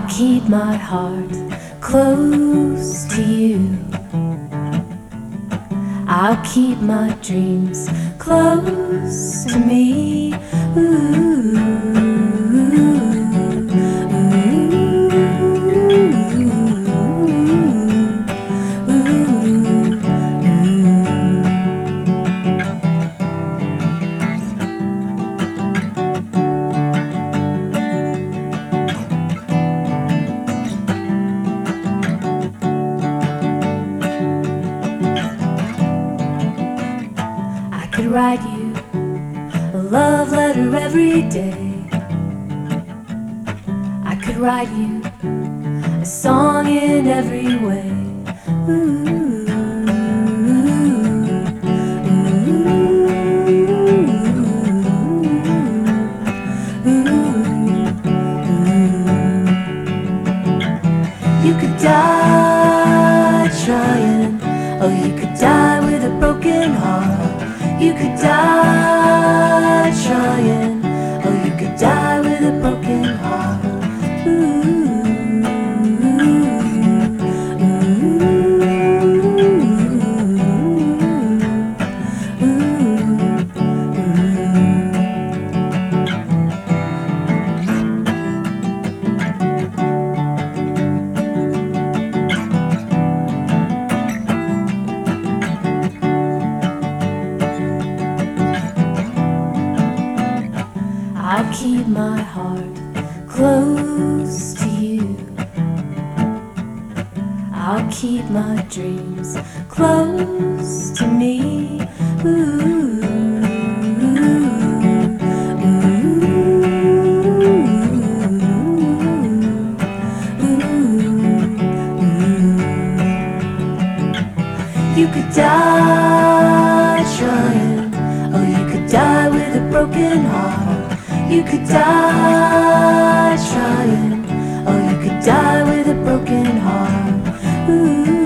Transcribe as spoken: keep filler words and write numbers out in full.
I'll keep my heart close to you. I'll keep my dreams close to me. Ooh. I could write you a love letter every day. I could write you a song in every way. Ooh. You could die trying, oh, you could die with a broken heart. You could die trying, oh, you could die with a broken heart. Ooh, I'll keep my heart close to you. I'll keep my dreams close to me. Ooh. You could die trying, oh, you could die with a broken heart. You could die trying, oh, you could die with a broken heart. Ooh.